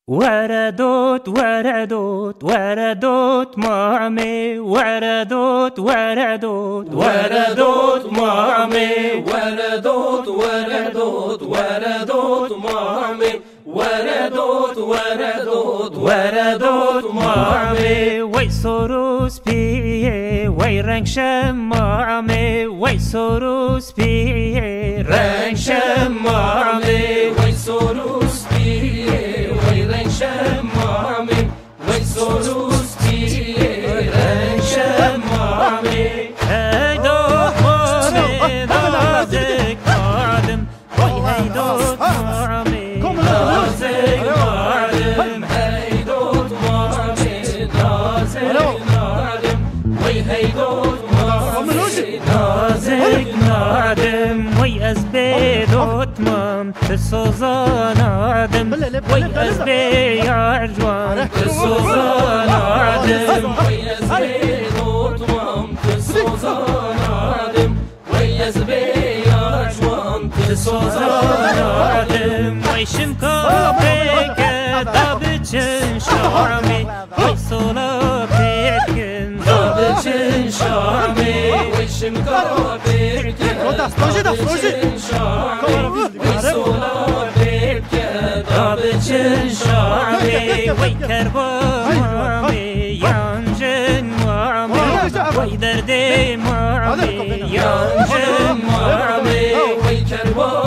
وردوت وردوت وردوت معمي وردوت وردوت وردوت معمي وردوت وردوت وردوت معمي وردوت وردوت وردوت معمي وي سروس بيه وي رنگ شمعمي وي سروس بيه رنگ شمعمي وي سروس بيه وي رنگ شمعمي وي سروس بيه رنگ شمعمي هی دوت معمي نازک آدم وی هی دوت معمي نازک آدم هی دوت معمي نازک آدم وی هی دوت معمي نازک آدم وی از بدوت مام تسوزان آدم وی از بیار جوان تسوزان آدم وی از بدوت مام تسوزان آدم وی از بیار جوان تسوزان آدم وی شمکا پیکه دابچن شارمی وی سولا پیکن دابچن شارمی وی شمکا پیکه دابچن شارمی وی سولا پیکه دابچن شارمی وی کربا یانجن مامی وی درد مامی یانجن مامی وی کربا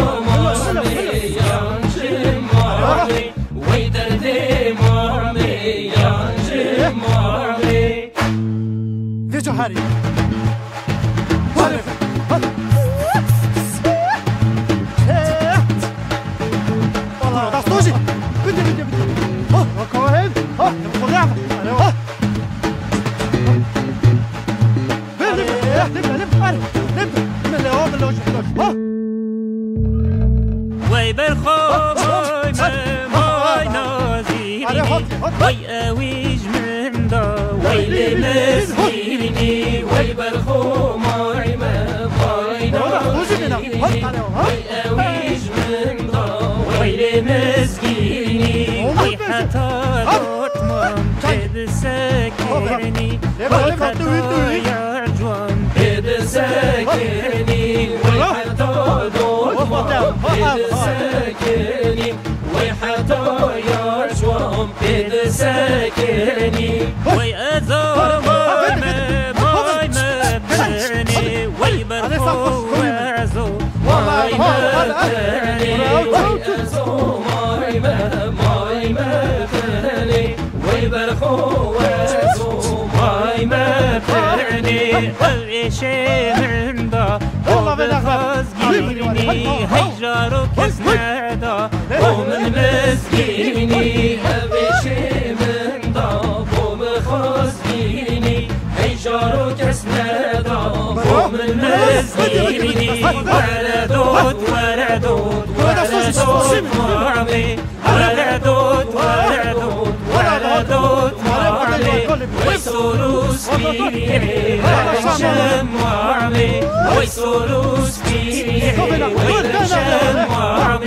یانجن مامی وی درد مامی یانجن مامی ویجو هاری دستوجي بدي ها كمان ها خدعنا ها وي بالخوم ماي نازيني وي اويج من دا وي لمسكيني وي بالخوم ماي نازيني وي اويج من دا وي لمسكيني وي حتى دوت مام تد سكرني وي حتى يا جوان تد سكرني وي حتى دوت مام تد سكرني وي حتى يا جوان تد سكرني وي ازار ماي مبرني وي برفو وعزو ماي مبرني وي ازو ماي مبرني وي برفو وعزو ماي مبرني الريشي من دا ومن هيجارو كسنادا ومن مسكيني الريشي من دا ومن خزيني هيجارو كسنادا ومن مسكيني وردوت وردوت وردوت معمي وردوت وردوت وردوت معمي ويسوروس بيه رنشم معمي ويسوروس بيه رنشم معمي